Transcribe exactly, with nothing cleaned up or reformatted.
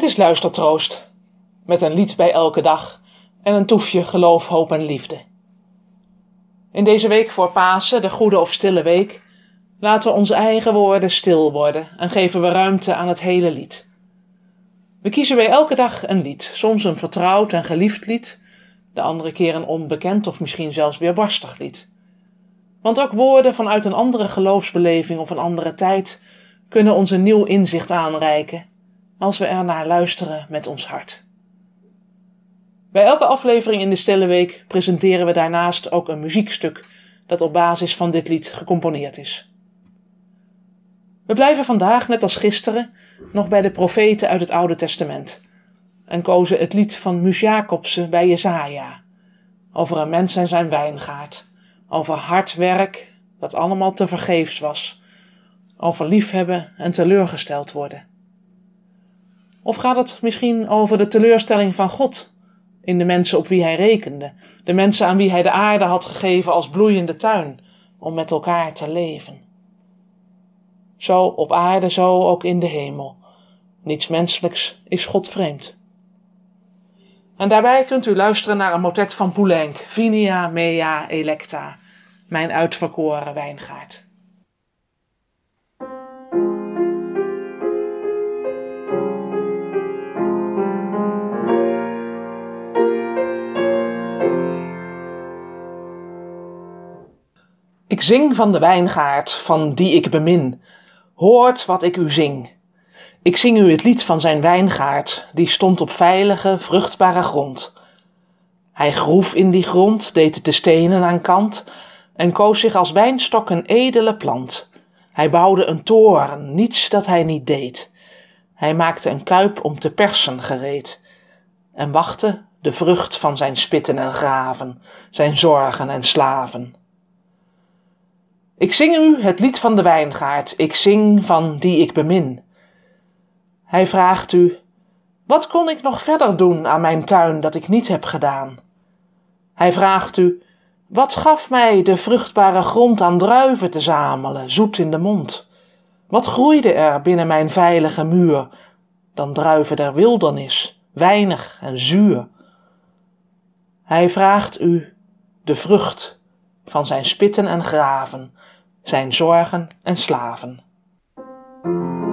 is Luistertroost, met een lied bij elke dag en een toefje geloof, hoop en liefde. In deze week voor Pasen, de goede of stille week, laten we onze eigen woorden stil worden en geven we ruimte aan het hele lied. We kiezen bij elke dag een lied, soms een vertrouwd en geliefd lied, de andere keer een onbekend of misschien zelfs weerbarstig lied. Want ook woorden vanuit een andere geloofsbeleving of een andere tijd kunnen ons een nieuw inzicht aanreiken, als we ernaar luisteren met ons hart. Bij elke aflevering in de Stille Week presenteren we daarnaast ook een muziekstuk dat op basis van dit lied gecomponeerd is. We blijven vandaag, net als gisteren, nog bij de profeten uit het Oude Testament en kozen het lied van Mus Jacobsen bij Jesaja, over een mens en zijn wijngaard, over hard werk dat allemaal tevergeefs was, over liefhebben en teleurgesteld worden. Of gaat het misschien over de teleurstelling van God in de mensen op wie hij rekende, de mensen aan wie hij de aarde had gegeven als bloeiende tuin, om met elkaar te leven. Zo op aarde, zo ook in de hemel. Niets menselijks is God vreemd. En daarbij kunt u luisteren naar een motet van Poulenc, Vinia mea electa, mijn uitverkoren wijngaard. Ik zing van de wijngaard, van die ik bemin. Hoort wat ik u zing. Ik zing u het lied van zijn wijngaard, die stond op veilige, vruchtbare grond. Hij groef in die grond, deed de stenen aan kant en koos zich als wijnstok een edele plant. Hij bouwde een toren, niets dat hij niet deed. Hij maakte een kuip om te persen gereed en wachtte de vrucht van zijn spitten en graven, zijn zorgen en slaven. Ik zing u het lied van de wijngaard, ik zing van die ik bemin. Hij vraagt u, wat kon ik nog verder doen aan mijn tuin dat ik niet heb gedaan? Hij vraagt u, wat gaf mij de vruchtbare grond aan druiven te zamelen, zoet in de mond? Wat groeide er binnen mijn veilige muur, dan druiven der wildernis, weinig en zuur? Hij vraagt u de vrucht van zijn spitten en graven, zijn zorgen en slaven.